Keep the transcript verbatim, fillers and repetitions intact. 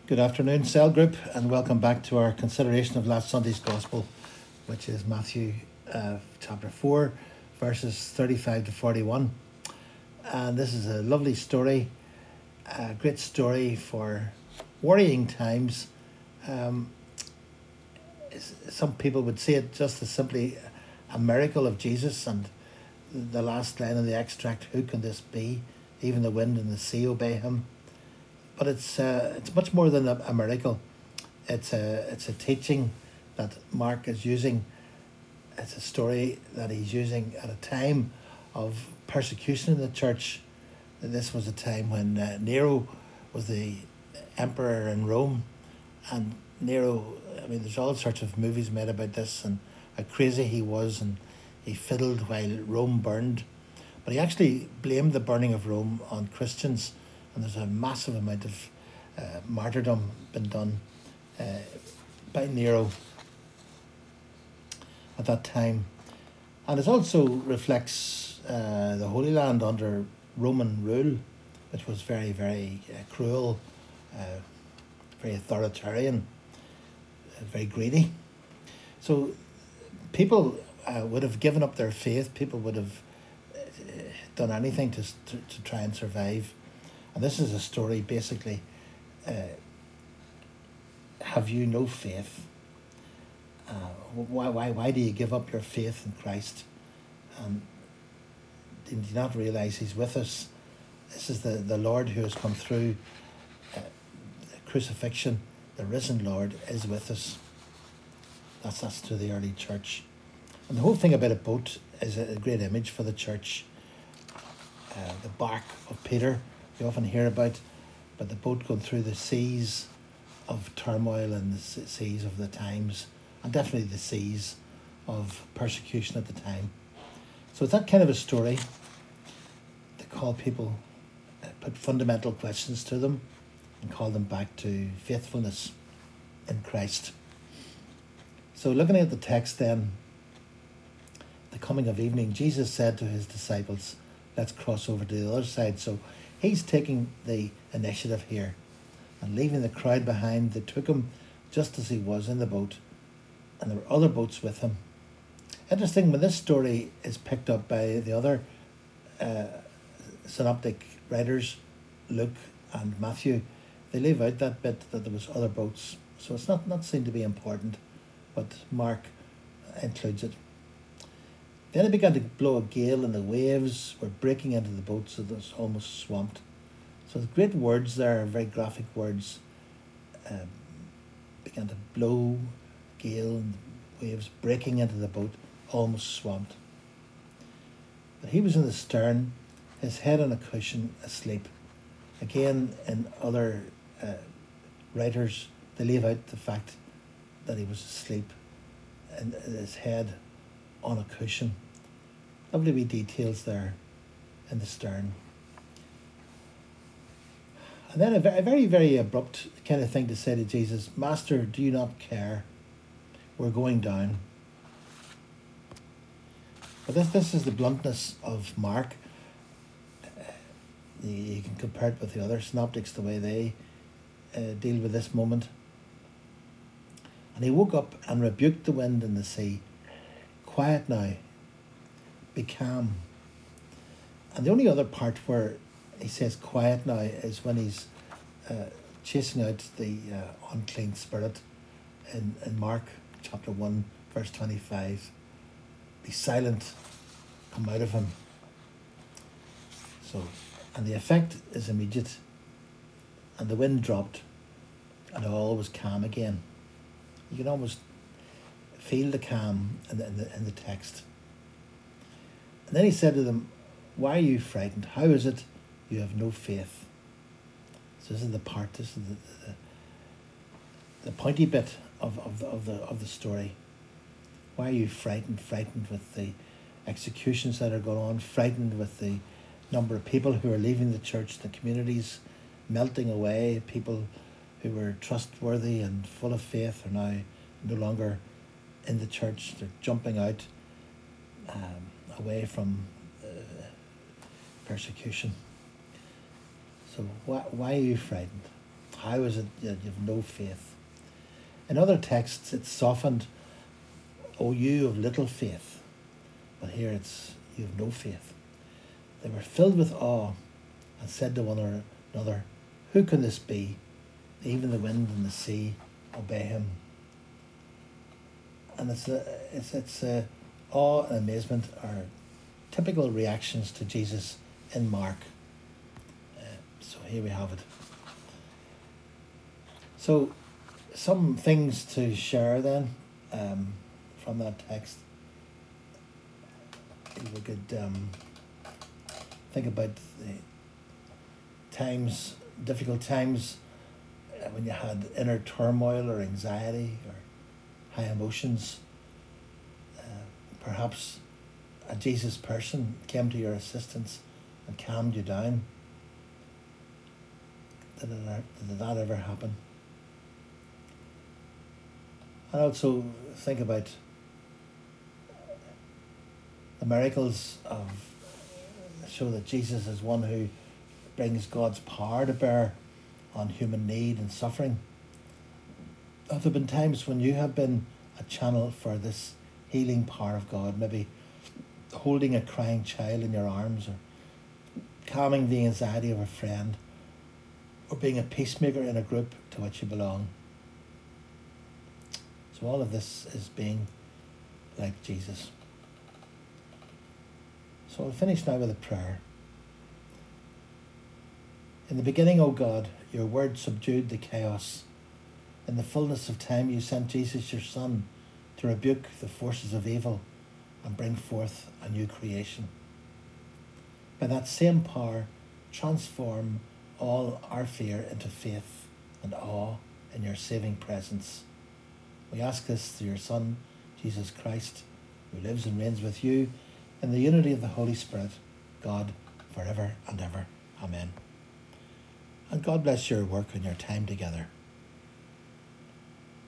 Good afternoon, Cell Group, and welcome back to our consideration of last Sunday's Gospel, which is Matthew uh, chapter four, verses thirty-five to forty-one. And this is a lovely story, a great story for worrying times. Um, some people would see it just as simply a miracle of Jesus, and the last line of the extract, "Who can this be? Even the wind and the sea obey him." But it's uh, it's much more than a, a miracle. It's a it's a teaching that Mark is using. It's a story that he's using at a time of persecution in the church. This was a time when uh, Nero was the emperor in Rome, and Nero. I mean, there's all sorts of movies made about this and how crazy he was, and he fiddled while Rome burned. But he actually blamed the burning of Rome on Christians. And there's a massive amount of uh, martyrdom been done uh, by Nero at that time. And it also reflects uh, the Holy Land under Roman rule, which was very, very uh, cruel, uh, very authoritarian, uh, very greedy. So people uh, would have given up their faith. People would have uh, done anything to, to, to try and survive. And this is a story basically, uh, have you no faith? Uh, why, why, why do you give up your faith in Christ? Um, do you not realise he's with us? This is the, the Lord who has come through uh, the crucifixion. The risen Lord is with us. That's, that's to the early church. And the whole thing about a boat is a, a great image for the church. Uh, the bark of Peter, you often hear about, but the boat going through the seas of turmoil and the seas of the times, and definitely the seas of persecution at the time. So it's that kind of a story to call people, uh, put fundamental questions to them and call them back to faithfulness in Christ. So looking at the text then, the coming of evening, Jesus said to his disciples, let's cross over to the other side. So he's taking the initiative here and leaving the crowd behind. They took him just as he was in the boat, and there were other boats with him. Interesting, when this story is picked up by the other uh, synoptic writers, Luke and Matthew, they leave out that bit that there was other boats. So it's not, not seen to be important, but Mark includes it. Then it began to blow a gale, and the waves were breaking into the boat, so it was almost swamped. So the great words there, very graphic words, um, began to blow, gale, and waves breaking into the boat, almost swamped. But he was in the stern, his head on a cushion, asleep. Again, in other uh, writers, they leave out the fact that he was asleep, and his head on a cushion. Lovely wee details there in the stern. And then a very, very, very abrupt kind of thing to say to Jesus, Master, do you not care? We're going down. But this, this is the bluntness of Mark. Uh, you, you can compare it with the other synoptics, the way they uh, deal with this moment. And he woke up and rebuked the wind and the sea. Quiet now, be calm. And the only other part where he says quiet now is when he's uh, chasing out the uh, unclean spirit in, in Mark chapter one, verse twenty-five. Be silent, come out of him. So, and the effect is immediate. And the wind dropped, and all was calm again. You can almost feel the calm in the, in the, in the text. And then he said to them, why are you frightened? How is it you have no faith? So this is the part, this is the, the, the pointy bit of, of, the, of, the, of the story. Why are you frightened? Frightened with the executions that are going on, frightened with the number of people who are leaving the church, the communities melting away, people who were trustworthy and full of faith are now no longer in the church. They're jumping out um, away from uh, persecution. So why, why are you frightened? How is it that you have no faith? In other texts, it's softened, "O you of little faith." But here it's, "You have no faith." They were filled with awe and said to one another, "Who can this be? Even the wind and the sea obey him." And it's a, it's it's a, awe and amazement are typical reactions to Jesus in Mark. Uh, so here we have it. So some things to share then um, from that text. We could um, think about the times, difficult times uh, when you had inner turmoil or anxiety or high emotions. Uh, perhaps a Jesus person came to your assistance and calmed you down. Did, it, did that ever happen? And also think about the miracles of show that Jesus is one who brings God's power to bear on human need and suffering. Have there been times when you have been a channel for this healing power of God, maybe holding a crying child in your arms, or calming the anxiety of a friend, or being a peacemaker in a group to which you belong? So all of this is being like Jesus. So I'll finish now with a prayer. In the beginning, O God, your word subdued the chaos. In the fullness of time, you sent Jesus, your Son, to rebuke the forces of evil and bring forth a new creation. By that same power, transform all our fear into faith and awe in your saving presence. We ask this through your Son, Jesus Christ, who lives and reigns with you in the unity of the Holy Spirit, God, forever and ever. Amen. And God bless your work and your time together.